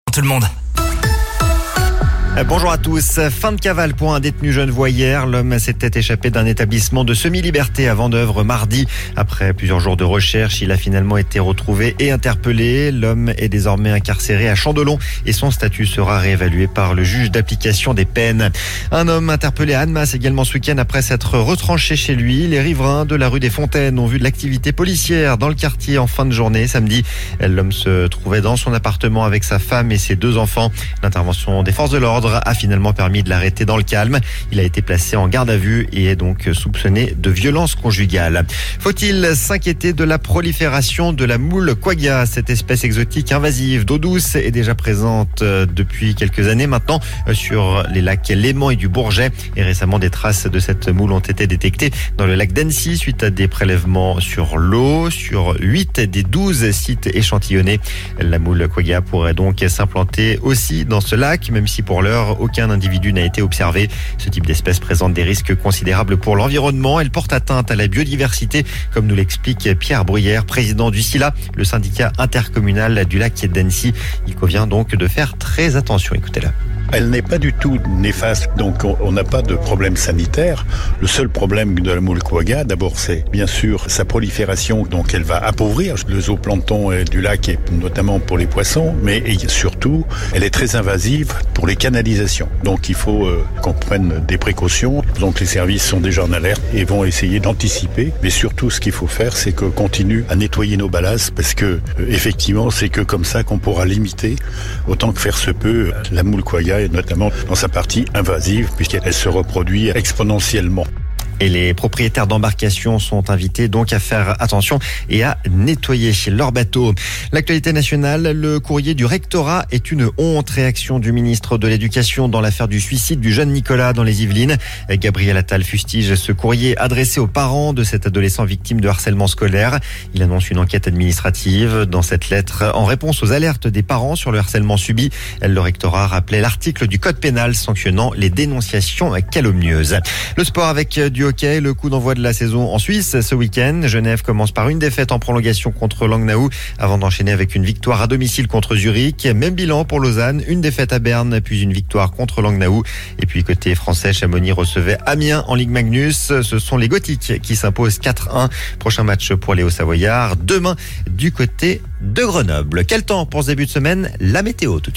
Tout le monde. Bonjour à tous. Fin de cavale pour un détenu genevois hier. L'homme s'était échappé d'un établissement de semi-liberté à Vendeuvre mardi. Après plusieurs jours de recherche, il a finalement été retrouvé et interpellé. L'homme est désormais incarcéré à Chandelon et son statut sera réévalué par le juge d'application des peines. Un homme interpellé à Annemasse également ce week-end après s'être retranché chez lui. Les riverains de la rue des Fontaines ont vu de l'activité policière dans le quartier en fin de journée samedi. L'homme se trouvait dans son appartement avec sa femme et ses 2 enfants. L'intervention des forces de l'ordre a finalement permis de l'arrêter dans le calme. Il a été placé en garde à vue et est donc soupçonné de violence conjugale. Faut-il s'inquiéter de la prolifération de la moule quagga? Cette espèce exotique invasive d'eau douce est déjà présente depuis quelques années maintenant sur les lacs Léman et du Bourget. Et récemment, des traces de cette moule ont été détectées dans le lac d'Annecy suite à des prélèvements sur l'eau. Sur 8 des 12 sites échantillonnés, la moule quagga pourrait donc s'implanter aussi dans ce lac, même si pour l'heure, aucun individu n'a été observé. Ce type d'espèce présente des risques considérables pour l'environnement. Elle porte atteinte à la biodiversité, comme nous l'explique Pierre Bruyère, président du SILA, le syndicat intercommunal du lac d'Annecy. Il convient donc de faire très attention. Écoutez-la. Elle n'est pas du tout néfaste, donc on n'a pas de problème sanitaire. Le seul problème de la moule quagga, d'abord, c'est bien sûr sa prolifération, donc elle va appauvrir le zooplancton du lac, et notamment pour les poissons, mais surtout, elle est très invasive pour les canalisations. Donc il faut qu'on prenne des précautions. Donc les services sont déjà en alerte et vont essayer d'anticiper. Mais surtout, ce qu'il faut faire, c'est qu'on continue à nettoyer nos balasses, parce que effectivement, c'est que comme ça qu'on pourra limiter, autant que faire se peut, la moule quagga, et notamment dans sa partie invasive, puisqu'elle se reproduit exponentiellement. Et les propriétaires d'embarcations sont invités donc à faire attention et à nettoyer leur bateau. L'actualité nationale, le courrier du rectorat est une honte. Réaction du ministre de l'Éducation dans l'affaire du suicide du jeune Nicolas dans les Yvelines. Gabriel Attal fustige ce courrier adressé aux parents de cet adolescent victime de harcèlement scolaire. Il annonce une enquête administrative. Dans cette lettre, en réponse aux alertes des parents sur le harcèlement subi, le rectorat rappelait l'article du code pénal sanctionnant les dénonciations calomnieuses. Le sport avec du hockey, le coup d'envoi de la saison en Suisse ce week-end. Genève commence par une défaite en prolongation contre Langnau avant d'enchaîner avec une victoire à domicile contre Zurich. Même bilan pour Lausanne, une défaite à Berne puis une victoire contre Langnau. Et puis côté français, Chamonix recevait Amiens en Ligue Magnus. Ce sont les Gothiques qui s'imposent 4-1. Prochain match pour les Hauts-Savoyards demain du côté de Grenoble. Quel temps pour ce début de semaine? La météo tout de suite.